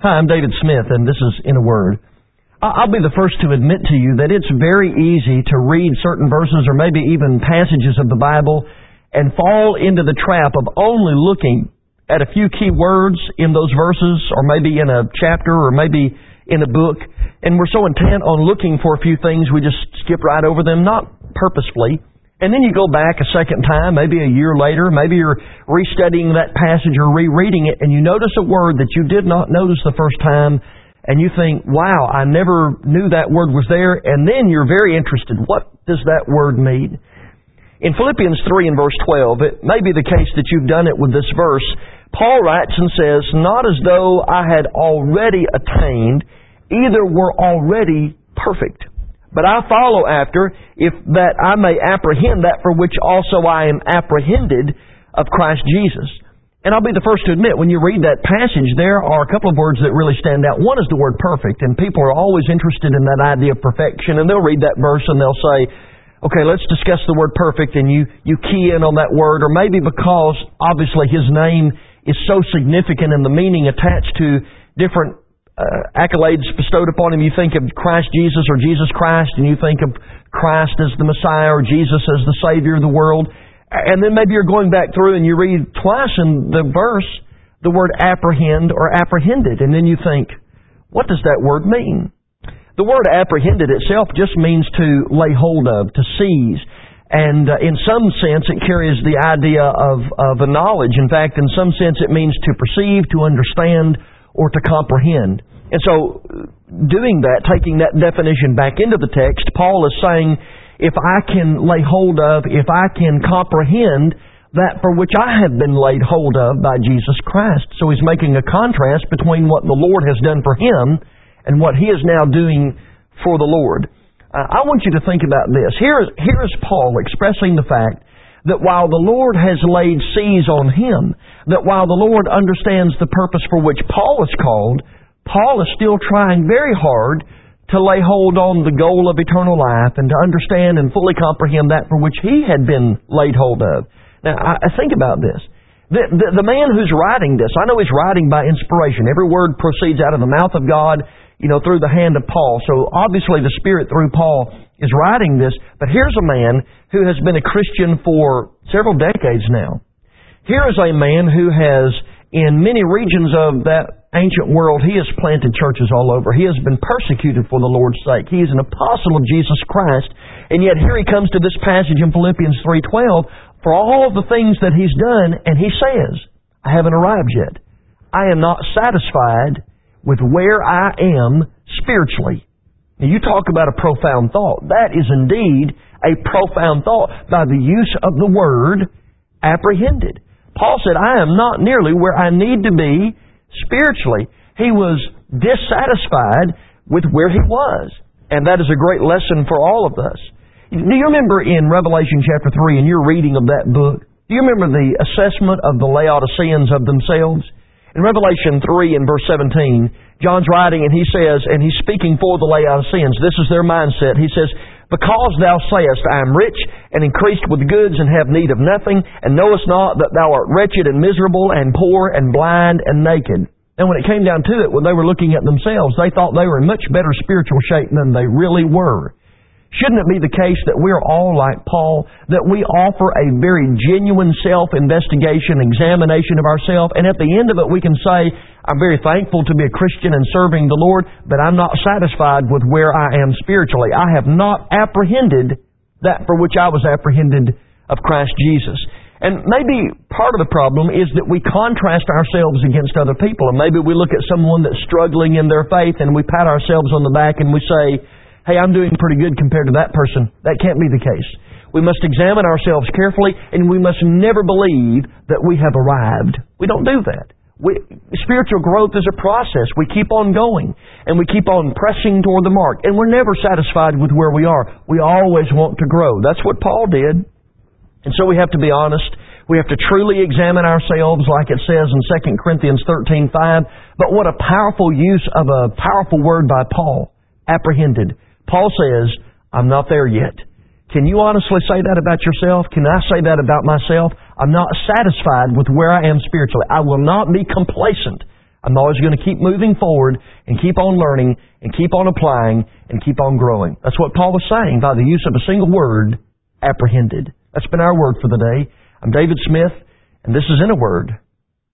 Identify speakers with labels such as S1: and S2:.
S1: Hi, I'm David Smith, and this is In a Word. I'll be the first to admit to you that it's very easy to read certain verses or maybe even passages of the Bible and fall into the trap of only looking at a few key words in those verses, or maybe in a chapter, or maybe in a book, and we're so intent on looking for a few things we just skip right over them, not purposefully. And then you go back a second time, maybe a year later, maybe you're restudying that passage or rereading it, and you notice a word that you did not notice the first time, and you think, wow, I never knew that word was there, and then you're very interested. What does that word mean? In Philippians 3 and verse 12, it may be the case that you've done it with this verse. Paul writes and says, "Not as though I had already attained, either were already perfect. But I follow after, if that I may apprehend that for which also I am apprehended of Christ Jesus." And I'll be the first to admit, when you read that passage, there are a couple of words that really stand out. One is the word perfect, and people are always interested in that idea of perfection, and they'll read that verse and they'll say, okay, let's discuss the word perfect, and you key in on that word, or maybe because, obviously, His name is so significant and the meaning attached to different accolades bestowed upon Him. You think of Christ Jesus or Jesus Christ, and you think of Christ as the Messiah or Jesus as the Savior of the world. And then maybe you're going back through and you read twice in the verse the word apprehend or apprehended, and then you think, what does that word mean? The word apprehended itself just means to lay hold of, to seize. And in some sense it carries the idea of a knowledge. In fact, in some sense it means to perceive, to understand, or to comprehend. And so, doing that, taking that definition back into the text, Paul is saying, if I can lay hold of, if I can comprehend that for which I have been laid hold of by Jesus Christ. So he's making a contrast between what the Lord has done for him and what he is now doing for the Lord. I want you to think about this. Here is Paul expressing the fact that while the Lord has laid seas on him, that while the Lord understands the purpose for which Paul is called, Paul is still trying very hard to lay hold on the goal of eternal life and to understand and fully comprehend that for which he had been laid hold of. Now, I think about this. The man who's writing this, I know he's writing by inspiration. Every word proceeds out of the mouth of God, through the hand of Paul. So obviously the Spirit through Paul is writing this. But here's a man who has been a Christian for several decades now. Here is a man who has, in many regions of that ancient world, he has planted churches all over. He has been persecuted for the Lord's sake. He is an apostle of Jesus Christ. And yet here he comes to this passage in Philippians 3:12 for all of the things that he's done, and he says, I haven't arrived yet. I am not satisfied with where I am spiritually. Now, you talk about a profound thought. That is indeed a profound thought by the use of the word apprehended. Paul said, I am not nearly where I need to be spiritually. He was dissatisfied with where he was. And that is a great lesson for all of us. Do you remember in Revelation chapter 3, in your reading of that book, do you remember the assessment of the Laodiceans of themselves? In Revelation 3 and verse 17, John's writing and he says, and he's speaking for the Laodiceans, this is their mindset. He says, because thou sayest, I am rich and increased with goods and have need of nothing, and knowest not that thou art wretched and miserable and poor and blind and naked. And when it came down to it, when they were looking at themselves, they thought they were in much better spiritual shape than they really were. Shouldn't it be the case that we're all like Paul, that we offer a very genuine self-investigation, examination of ourselves, and at the end of it we can say, I'm very thankful to be a Christian and serving the Lord, but I'm not satisfied with where I am spiritually. I have not apprehended that for which I was apprehended of Christ Jesus. And maybe part of the problem is that we contrast ourselves against other people, and maybe we look at someone that's struggling in their faith and we pat ourselves on the back and we say, hey, I'm doing pretty good compared to that person. That can't be the case. We must examine ourselves carefully, and we must never believe that we have arrived. We don't do that. Spiritual growth is a process. We keep on going, and we keep on pressing toward the mark, and we're never satisfied with where we are. We always want to grow. That's what Paul did. And so we have to be honest. We have to truly examine ourselves, like it says in 2 Corinthians 13:5. But what a powerful use of a powerful word by Paul, apprehended. Paul says, I'm not there yet. Can you honestly say that about yourself? Can I say that about myself? I'm not satisfied with where I am spiritually. I will not be complacent. I'm always going to keep moving forward and keep on learning and keep on applying and keep on growing. That's what Paul was saying by the use of a single word, apprehended. That's been our word for the day. I'm David Smith, and this is In a Word.